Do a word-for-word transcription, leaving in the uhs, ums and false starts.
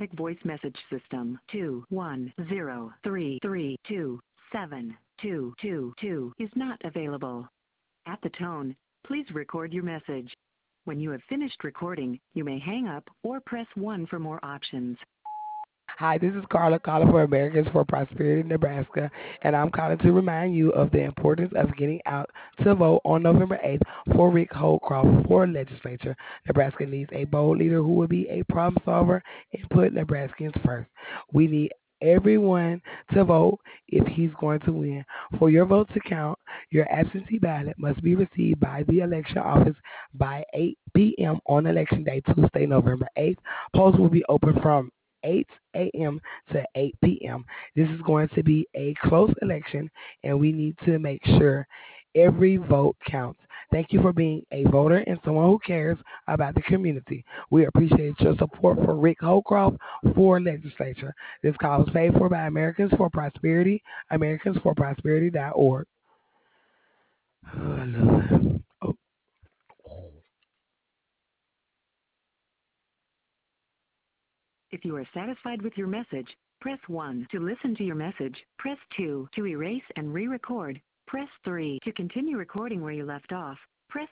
automatic voice message system. two one zero three three two seven two two two is not available. At the tone, please record your message. When you have finished recording, you may hang up or press one for more options. Hi, this is Carla calling for Americans for Prosperity, Nebraska, and I'm calling to remind you of the importance of getting out to vote on November eighth for Rick Holcroft for legislature. Nebraska needs a bold leader who will be a problem solver and put Nebraskans first. We need everyone to vote if he's going to win. For your vote to count, your absentee ballot must be received by the election office by eight p m on election day, Tuesday, November eighth. Polls will be open from eight a m to eight p m. This is going to be a close election, and we need to make sure every vote counts. Thank you for being a voter and someone who cares about the community. We appreciate your support for Rick Holcroft for legislature. This call is paid for by Americans for Prosperity, americans for prosperity dot org. Oh, I love it. Oh. If you are satisfied with your message, press one. To listen to your message, press two. To erase and re-record, press three. To continue recording where you left off,